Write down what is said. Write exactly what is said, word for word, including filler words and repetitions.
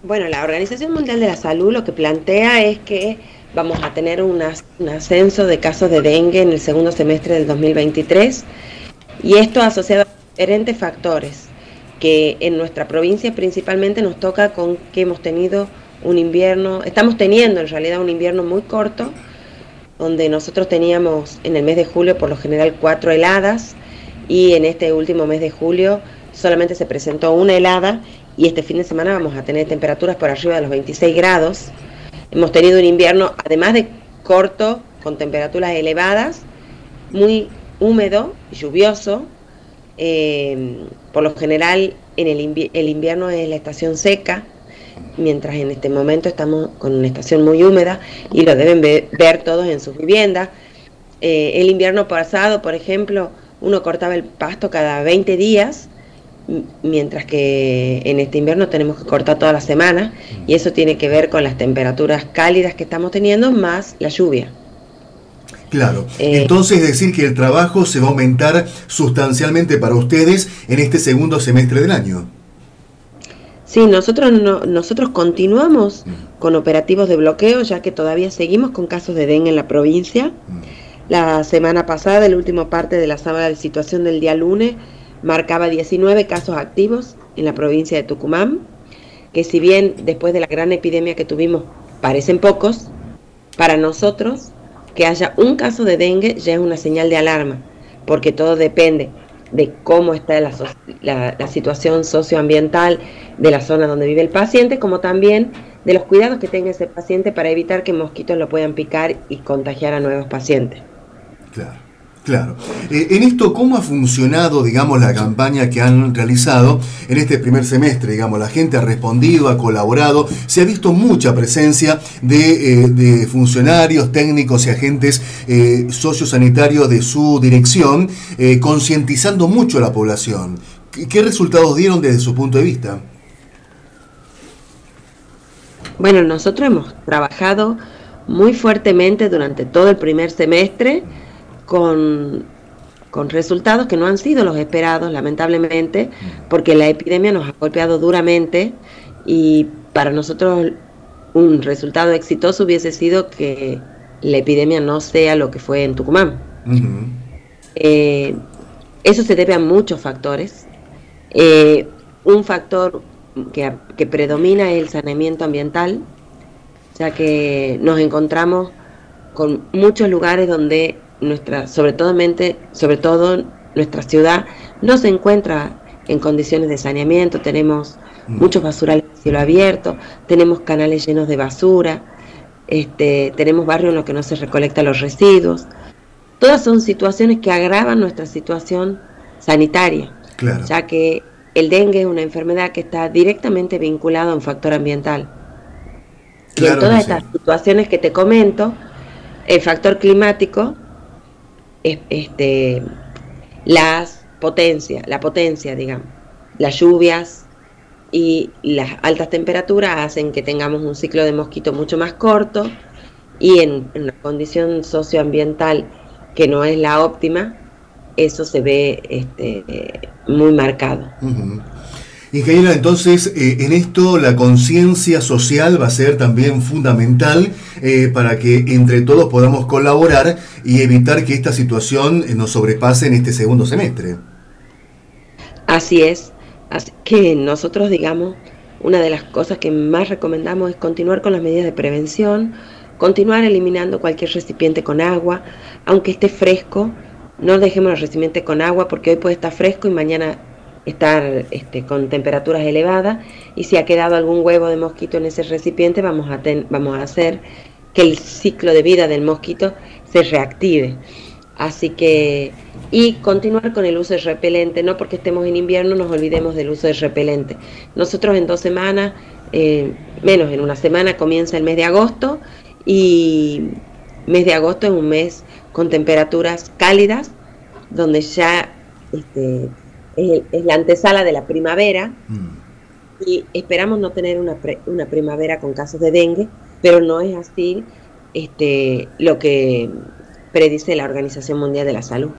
Bueno, la Organización Mundial de la Salud lo que plantea es que vamos a tener una, un ascenso de casos de dengue en el segundo semestre del dos mil veintitrés, y esto asociado a diferentes factores que en nuestra provincia principalmente nos toca con que hemos tenido un invierno, estamos teniendo en realidad un invierno muy corto, donde nosotros teníamos en el mes de julio por lo general cuatro heladas, y en este último mes de julio solamente se presentó una helada, y este fin de semana vamos a tener temperaturas por arriba de los veintiséis grados. Hemos tenido un invierno, además de corto, con temperaturas elevadas, muy húmedo y lluvioso. Eh, por lo general en el, invi- el invierno es la estación seca, mientras en este momento estamos con una estación muy húmeda, y lo deben ve- ver todos en sus viviendas. Eh, el invierno pasado, por ejemplo, uno cortaba el pasto cada veinte días, m- mientras que en este invierno tenemos que cortar toda la semana, y eso tiene que ver con las temperaturas cálidas que estamos teniendo más la lluvia. Claro, Eh, entonces decir que el trabajo se va a aumentar sustancialmente para ustedes en este segundo semestre del año. sí, nosotros no, nosotros continuamos con operativos de bloqueo, ya que todavía seguimos con casos de dengue en la provincia. La semana pasada, el último parte de la sala de situación del día lunes, marcaba diecinueve casos activos en la provincia de Tucumán, que si bien después de la gran epidemia que tuvimos parecen pocos, para nosotros que haya un caso de dengue ya es una señal de alarma, porque todo depende de cómo está la, so- la, la situación socioambiental de la zona donde vive el paciente, como también de los cuidados que tenga ese paciente para evitar que mosquitos lo puedan picar y contagiar a nuevos pacientes. Claro, claro. Eh, en esto, ¿cómo ha funcionado, digamos, la campaña que han realizado en este primer semestre? Digamos, la gente ha respondido, ha colaborado, se ha visto mucha presencia de, eh, de funcionarios, técnicos y agentes eh, sociosanitarios de su dirección, eh, concientizando mucho a la población. ¿Qué, qué resultados dieron desde su punto de vista? Bueno, nosotros hemos trabajado muy fuertemente durante todo el primer semestre con, con resultados que no han sido los esperados, lamentablemente, porque la epidemia nos ha golpeado duramente, y para nosotros un resultado exitoso hubiese sido que la epidemia no sea lo que fue en Tucumán. Ujú. Eh, Eso se debe a muchos factores. Eh, un factor que, que predomina es el saneamiento ambiental, ya que nos encontramos con muchos lugares donde nuestra, sobre todo, sobre todo nuestra ciudad no se encuentra en condiciones de saneamiento. Tenemos muchos basurales de cielo abierto, tenemos canales llenos de basura, este, tenemos barrios en los que no se recolectan los residuos. Todas son situaciones que agravan nuestra situación sanitaria, Claro, ya que el dengue es una enfermedad que está directamente vinculada a un factor ambiental. Y en claro que todas sí. estas situaciones que te comento, el factor climático, es, este, las potencias, la potencia, digamos, las lluvias y las altas temperaturas hacen que tengamos un ciclo de mosquito mucho más corto, y en, en una condición socioambiental que no es la óptima, eso se ve este, muy marcado. Ujú. Ingeniera, entonces, eh, en esto la conciencia social va a ser también fundamental eh, para que entre todos podamos colaborar y evitar que esta situación eh, nos sobrepase en este segundo semestre. Así es, así que nosotros, digamos, una de las cosas que más recomendamos es continuar con las medidas de prevención, continuar eliminando cualquier recipiente con agua, aunque esté fresco. No dejemos el recipiente con agua, porque hoy puede estar fresco y mañana estar este, con temperaturas elevadas, y si ha quedado algún huevo de mosquito en ese recipiente, vamos a, ten, vamos a hacer que el ciclo de vida del mosquito se reactive. Así que, y continuar con el uso de repelente, no porque estemos en invierno nos olvidemos del uso de repelente. Nosotros en dos semanas, eh, menos en una semana, comienza el mes de agosto, y mes de agosto es un mes con temperaturas cálidas, donde ya este, es, el, es la antesala de la primavera, Mm. y esperamos no tener una, pre, una primavera con casos de dengue, pero no es así este, lo que predice la Organización Mundial de la Salud.